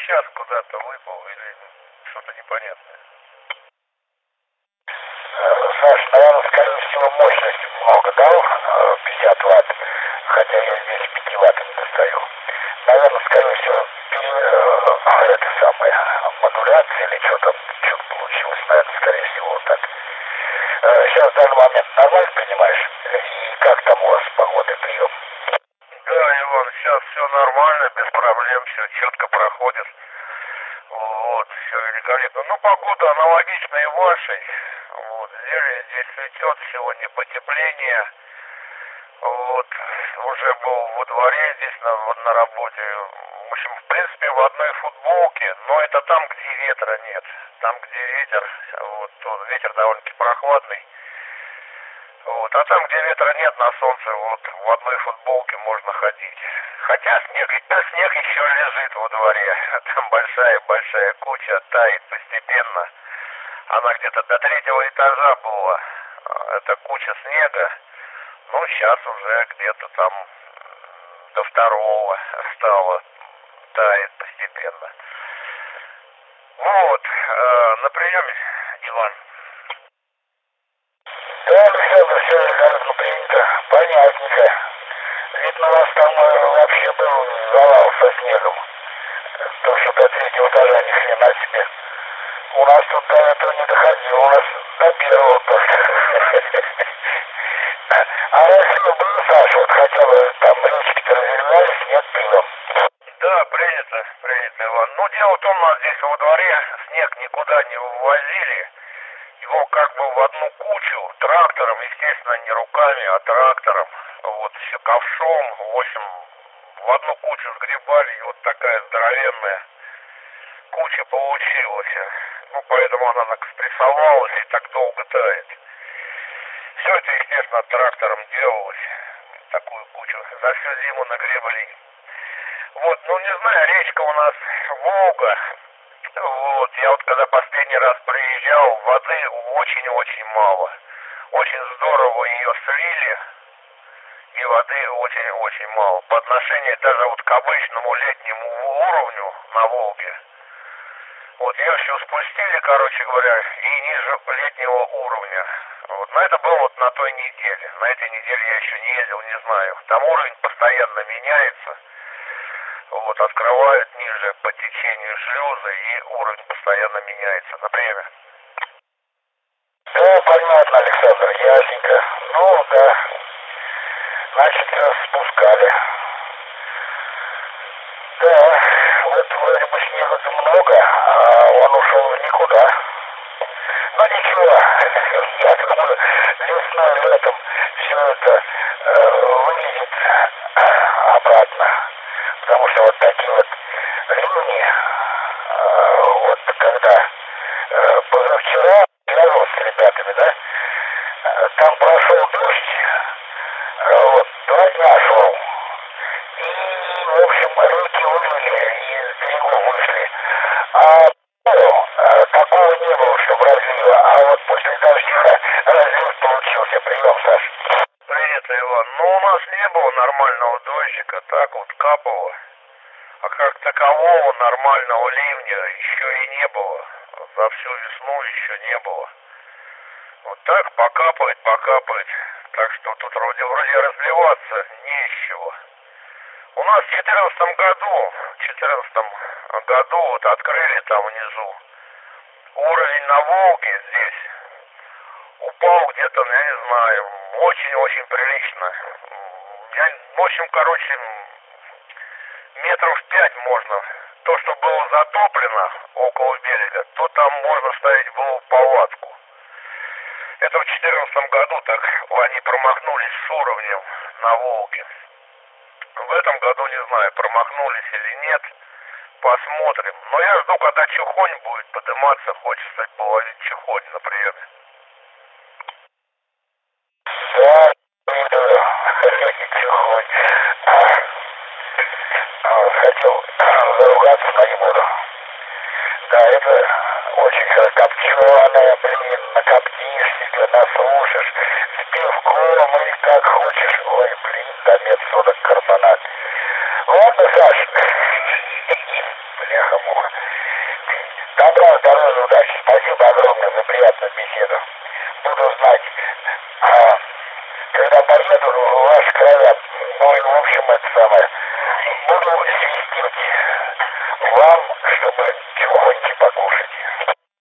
сейчас куда-то выпал или что-то непонятное. Саш, наверное, скорее всего, мощность много дал, 50 ватт, хотя я здесь 5 ватт не достаю. Наверное, скорее всего, это самое, модуляция или что там, что-то получилось, наверное, скорее всего, вот так. Сейчас в данный момент нормально понимаешь? И как там у вас погода, прием? Да, Иван, сейчас все нормально, без проблем, все четко проходит. Вот, все великолепно. Ну, погода аналогичная и вашей. Вот, зелень здесь цветет, сегодня потепление. Вот, уже был во дворе здесь на работе. В общем, в принципе, в одной футболке, но это там, где ветра нет. Там, где ветер, вот, то ветер довольно-таки прохладный. Вот, а там, где ветра нет, на солнце, вот, в одной футболке можно ходить. Хотя снег еще лежит во дворе. Там большая куча тает постепенно. Она где-то до 3-го этажа была. Это куча снега. Ну, сейчас уже где-то там до 2-го стало, тает постепенно. Вот, на приеме, Иван. Да, Александр, все великолепно принято, понятненько. Видно, у вас там вообще был завал со снегом. То, что до 3-го этажа ни хрена себе. У нас тут до этого не доходило, у нас до 1-го только. А если бы был, Саша, вот хотя бы там речки-то разливались, снег пилом. Да, принято, Иван. Ну, дело в том, у нас здесь во дворе снег никуда не вывозили. Его как бы в одну кучу трактором, естественно, не руками, а трактором. Вот, все ковшом, в общем, в одну кучу сгребали, и вот такая здоровенная куча получилась. Ну, поэтому она так спрессовалась и так долго тает. Все это, естественно, трактором делалось. Такую кучу за всю зиму нагребали. Вот, ну не знаю, речка у нас Волга. Вот, я вот когда последний раз приезжал, воды очень-очень мало. Очень здорово ее слили, и воды очень-очень мало. По отношению даже вот к обычному летнему уровню на Волге. Вот ее все спустили, короче говоря, и ниже летнего уровня. Вот, но это было вот на той неделе. На этой неделе я еще не ездил, не знаю. Там уровень постоянно меняется. Вот, открывают ниже по течению шлюза, и уровень постоянно меняется. Например. Да, понятно, Александр, ясненько. Ну, да. Значит, спускали. Да, вот вроде бы снега-то много, а он ушел в никуда. Но ничего, я думаю, весной, летом все это вылезет обратно. Потому что вот такие вот ливни, вот когда позавчера я вот с ребятами, да, там прошел дождь, вот, 2 дня шел. И, в общем, реки вывели, из берегов вышли. А такого не было, чтобы разлива. А вот после дождя разлив получился. Прием, Саш. Принято, Иван. Ну, у нас не было нормального дождика, так вот капало. А как такового нормального ливня еще и не было. За всю весну еще не было. Вот так покапает. Так что тут вроде разливаться не из чего. У нас в 14 году вот открыли там внизу. Уровень на Волге здесь упал где-то, я не знаю, очень-очень прилично. В общем, короче, метров 5 можно. То, что было затоплено около берега, то там можно ставить было палатку. Это в 2014 году так они промахнулись с уровнем на Волге. В этом году не знаю, промахнулись или нет. Посмотрим. Но я жду, когда Чухонь будет подниматься, хочется половить Чухонь, например. Да, Чухонь. Хотел заругаться, но не буду. Да, это очень копченая, блин, накоптишь себе, наслушаешь, с пивком и как хочешь. Ой, блин, да нет, сода, карбонат. Ладно, Саш. Бляха-муха. Пока, здоровья, удачи. Спасибо огромное за приятную беседу. Буду знать, когда поеду в ваши края, ну и в общем это самое, буду свистеть вам, чтобы